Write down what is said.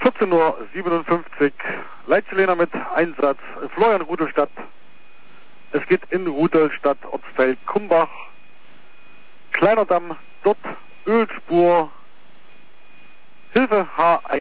14:57 Uhr, Leitsilena mit Einsatz, Florian Rudolstadt. Es geht in Rudolstadt, Ortsfeld Kumbach, Kleiner Damm, dort Ölspur, Hilfe H1.